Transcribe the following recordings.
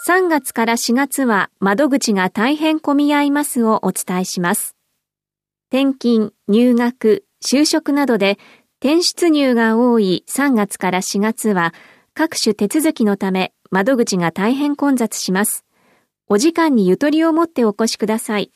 3月から4月は窓口が大変混み合いますをお伝えします。転勤、入学、就職などで転出入が多い3月から4月は各種手続きのため窓口が大変混雑します。お時間にゆとりを持ってお越しください。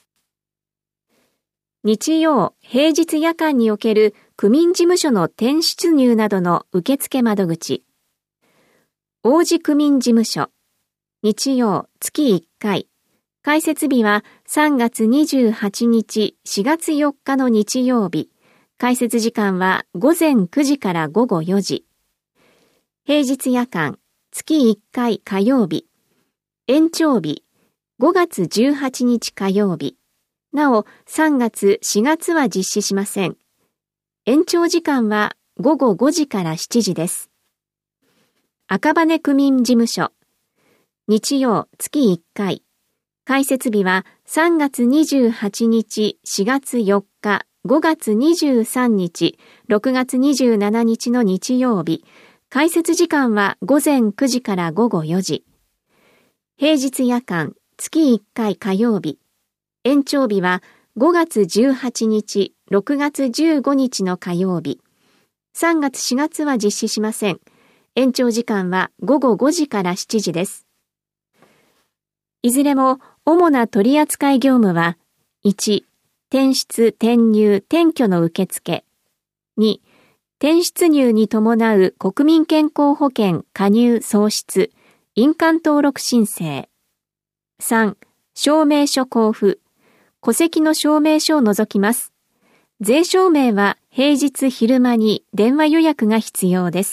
日曜、平日夜間における区民事務所の転出入などの受付窓口。王子区民事務所。日曜、月1回。開設日は3月28日、4月4日の日曜日。開設時間は午前9時から午後4時。平日夜間、月1回火曜日。延長日、5月18日火曜日。なお、3月、4月は実施しません。延長時間は午後5時から7時です。赤羽区民事務所。日曜、月1回。開設日は3月28日、4月4日、5月23日、6月27日の日曜日。開設時間は午前9時から午後4時。平日夜間、月1回火曜日。延長日は5月18日、6月15日の火曜日。3月4月は実施しません。延長時間は午後5時から7時です。いずれも主な取扱業務は、1、転出、転入、転居の受付。2、転出入に伴う国民健康保険加入創出、印鑑登録申請。3、証明書交付。戸籍の証明書を除きます。税証明は平日昼間に電話予約が必要です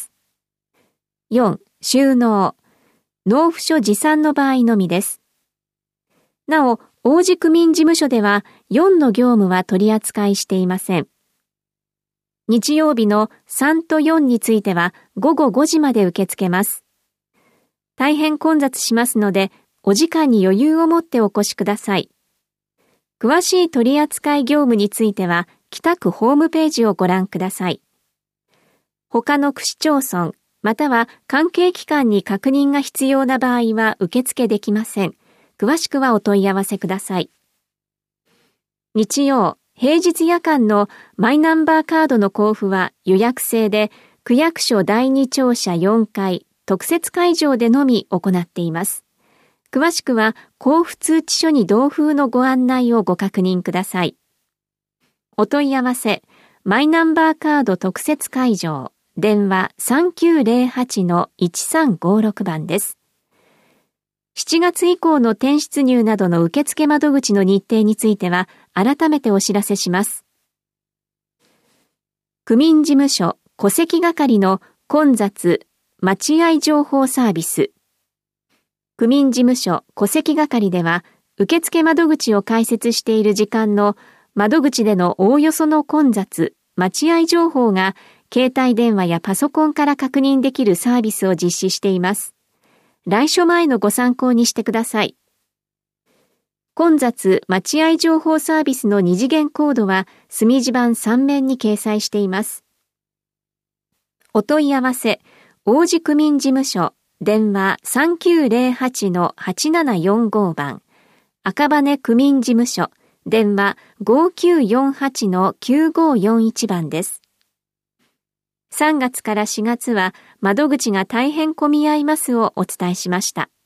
。4、収納。納付書持参の場合のみです。なお、王子区民事務所では4の業務は取り扱いしていません。日曜日の3と4については午後5時まで受け付けます。大変混雑しますので、お時間に余裕を持ってお越しください。詳しい取扱業務については、北区ホームページをご覧ください。他の区市町村、または関係機関に確認が必要な場合は受付できません。詳しくはお問い合わせください。日曜、平日夜間のマイナンバーカードの交付は予約制で、区役所第2庁舎4階、特設会場でのみ行っています。詳しくは交付通知書に同封のご案内をご確認ください。お問い合わせ、マイナンバーカード特設会場、電話 3908-1356 番です。7月以降の転出入などの受付窓口の日程については改めてお知らせします。区民事務所戸籍係の混雑待合情報サービス。区民事務所戸籍係では、受付窓口を開設している時間の窓口でのおおよその混雑、待合情報が携帯電話やパソコンから確認できるサービスを実施しています。来所前のご参考にしてください。混雑待合情報サービスの二次元コードは墨字版3面に掲載しています。お問い合わせ、王子区民事務所電話 3908-8745 番、赤羽区民事務所、電話 5948-9541 番です。3月から4月は窓口が大変混み合いますをお伝えしました。